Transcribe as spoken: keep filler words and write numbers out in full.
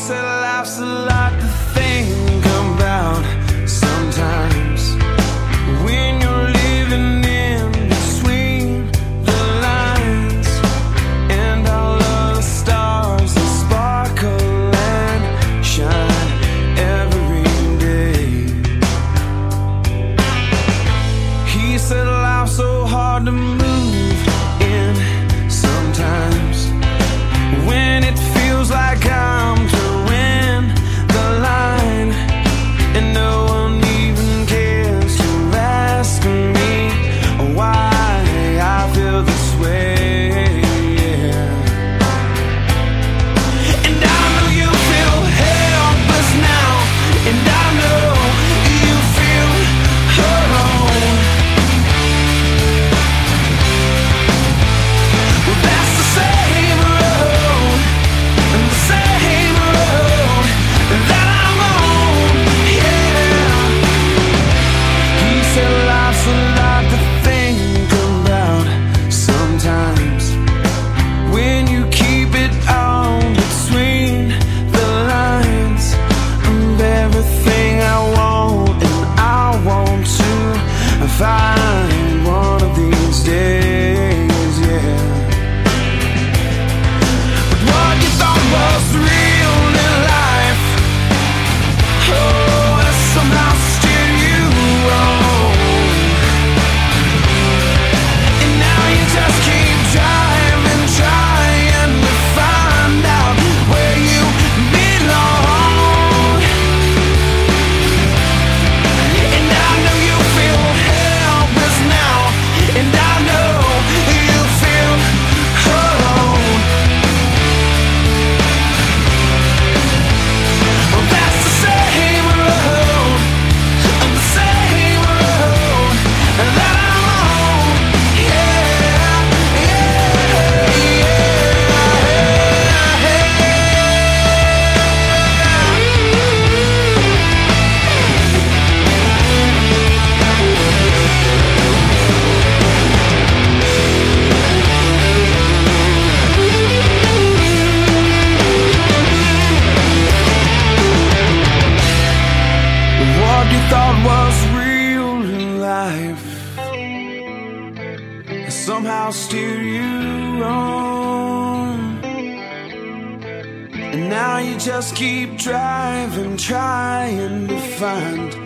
said life's a lot to think about sometimes when you're living in between the lines, and all of the stars that sparkle and shine every day. He said life's so hard to move in sometimes when it feels like I'm towing the line, and no one even cares to ask me why I feel this way. And I know you feel helpless now, and I know you feel alone. Well, that's the same road, the same road that I'm on, yeah. He said life's a lot to think about sometimes when you keep it all between the lines of everything I want and I want to find one of these days, yeah. But what you thought was real in life, oh, has somehow steered you wrong. And now you just keep driving, trying to find out where you belong. And I know you feel helpless now, and I know you feel alone. Well, that's the same road, the same road that I'm on, yeah, yeah, what you thought was real in life has somehow steered you wrong. And now you just keep driving, trying to find